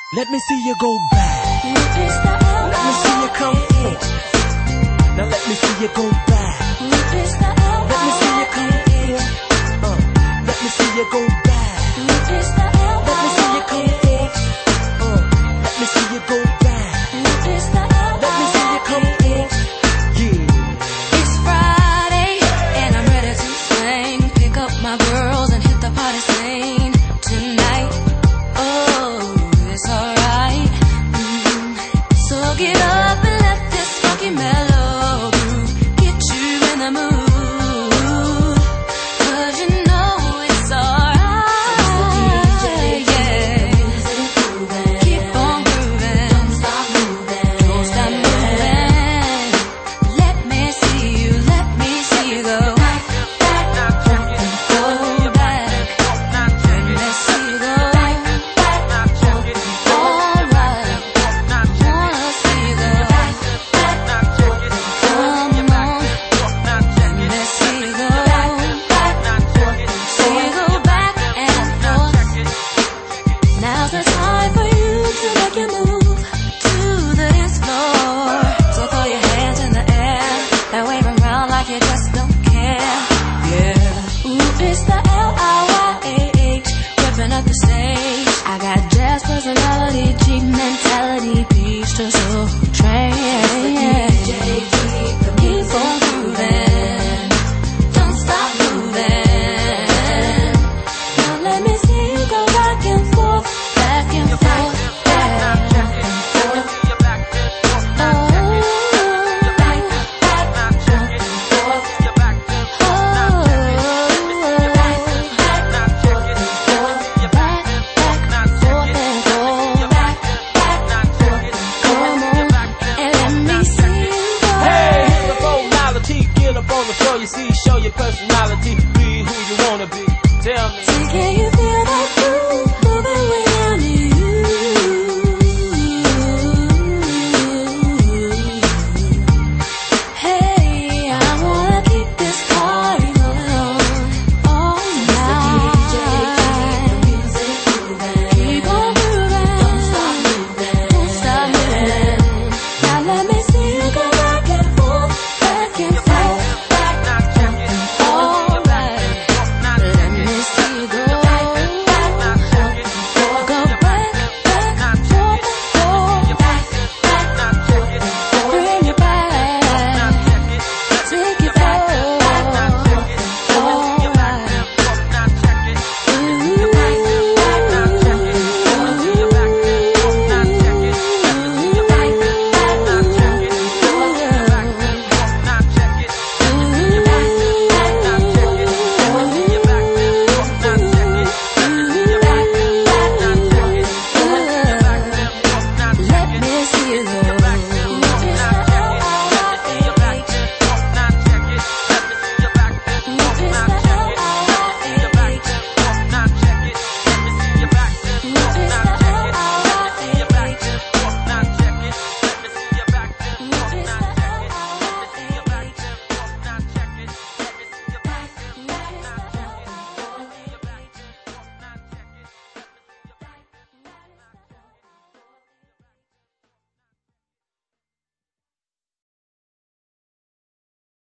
Let me see you go back. Let me see you come forth. Now let me see you go back. Let me see you come forth. Let me see you go back. Let me see you come forth. Let me see you go back. Let me see you come forth. Yeah. It's Friday and I'm ready to swing. Pick up my girls and hit the party scene tonight. Oh, it's alright. So get up and let this funky mellow groove get you in the mood. 'Cause you know it's alright. Yeah. Keep on grooving. Don't stop moving. Don't stop moving. Let me see you go. Back, back, go back. Let me see you go. Back, alright. Wanna see you go. Back, come on. Let me see you go. See you go back and forth. Now's the time for you to make your move to the dance floor. So throw your hands in the air and wave them around like you just don't care. Yeah. Ooh, it's the LIYAH ripping up the stage. I got jazz personality, G mentality, peach to soul train.